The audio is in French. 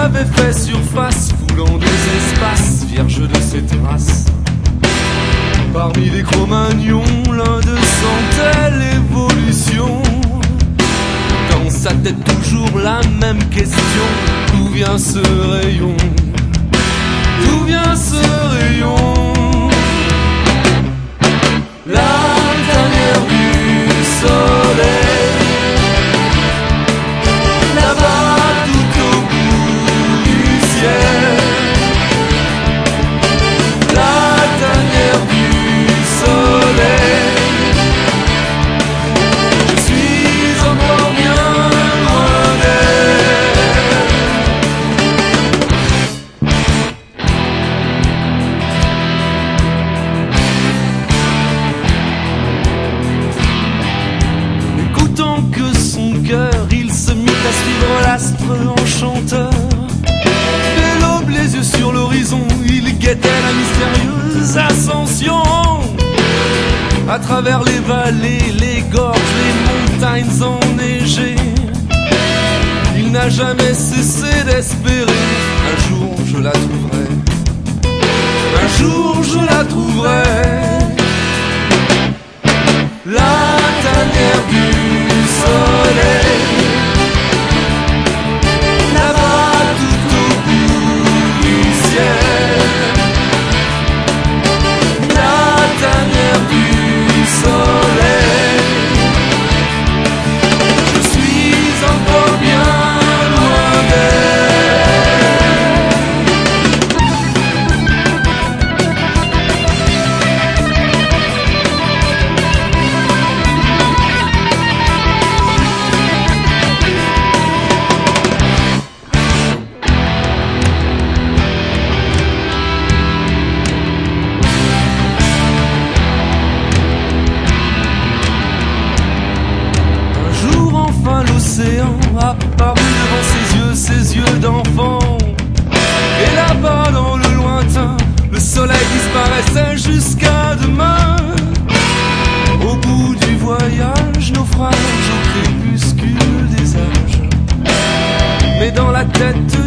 avait fait surface, foulant des espaces vierges de ses traces. Parmi les Cro-Magnons, l'un de sentait l'évolution. Dans sa tête toujours la même question: d'où vient ce rayon? D'où vient ce rayon? La dernière du soleil, là-bas tout au bout du ciel. La dernière du soleil, je suis encore bien loin d'elle. Écoutant que son cœur, il se mit à suivre l'astre enchanteur. Dès l'aube, les yeux sur l'horizon, il guettait la mystérieuse ascension. À travers les vallées, les gorges, les montagnes enneigées, il n'a jamais cessé d'espérer: un jour je la trouverai, un jour je la trouverai. La dernière du soleil, là-bas tout au bout du ciel. La dernière du soleil, je suis encore bien loin d'elle. L'océan apparut devant ses yeux d'enfant. Et là-bas dans le lointain, le soleil disparaissait jusqu'à demain. Au bout du voyage, naufrage au crépuscule des âges. Mais dans la tête